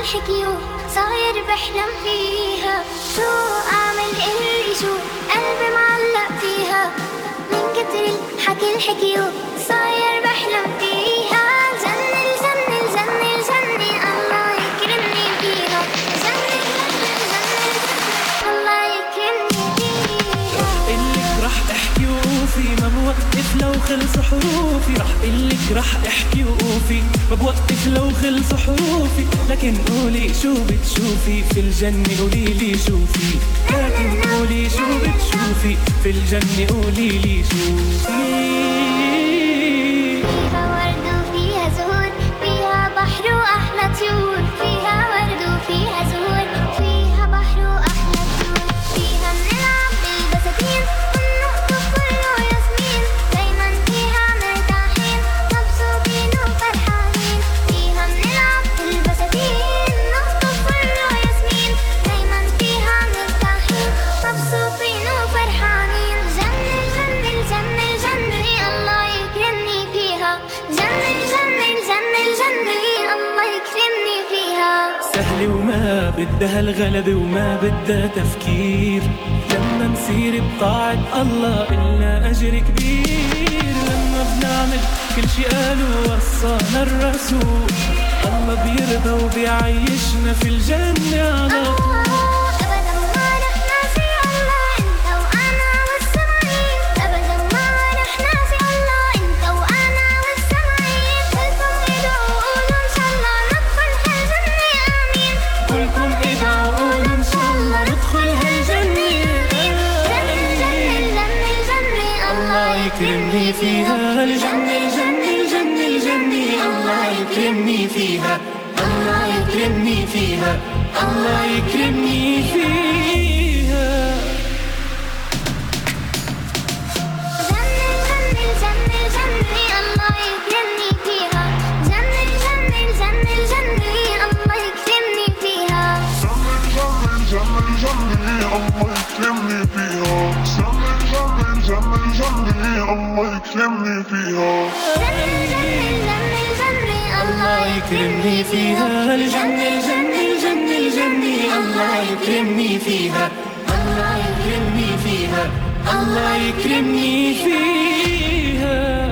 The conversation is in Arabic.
الحكي صاير بحلم فيها. شو أعمل اللي شو قلبي معلق فيها، من كتر الحكي صاير بحلم فيها. جنة الجنة الجنة الجنة الله يكرمني فيها. جنة الجنة الجنة الله يكرمني فيها. إلك رح احكي وقوفي ما بوقف لو خلص حروفي. رح إلك رح احكي وقوفي ما بوقف لو خلص حروفي. لكن قولي شو بتشوفي في الجنة، قوليلي شو في. لكن قولي شو بتشوفي في الجنة، قوليلي شو في. فيها ورد وفيها زهور، فيها بحر وأحلى طيور. فيها ورد وفيها زهور، فيها بحر وأحلى طيور. فيها بنلعب بالبساتين والنقط كله ياسمين، دايما فيها مرتاحين مبسوطين وفرحانين. فيها بنلعب بالبساتين نقط كله ياسمين، دايما فيها مرتاحين مبسوطين وفرحانين. جنة الجنة الجنة الجنة الله يكرمني فيها. جنة الجنة الجنة الجنة الله يكرمني فيها. سهلة وما بدها الغلبة وما بدها تفكير، لما نسير بطاعة الله إلنا أجر كبير. لما بنعمل كل شي قالوا وصانا الرسول، الله بيرضى وبيعيشنا في الجنة على طول. أبدا ما رح ناسي الله أنت وأنا والسماعين. أبدا ما رح ناسي الله أنت وأنا والسماعين. كلكم ادعوا وقولوا إن شاء الله ندخل هالجنة آمين. كلكم ادعوا وقولوا إن شاء الله ندخل هالجنة آمين. الجنة الجنة الله يكرمني فيها. الجنة الجنة الجنة الجنة الله يكرمني فيها. الله يكرمني فيها. الله يكرمني فيها. جنة الجنة الجنة الجنة الله يكرمني فيها. جنة الجنة الجنة الجنة الله يكرمني فيها. جنة الجنة الله يكرمني فيها. جنة الجنة الجنة الله يكرمني فيها. الله يكرمني فيها. الجنة الجنة الجنة الجنة الله يكرمني فيها. الله يكرمني فيها. الله يكرمني فيها.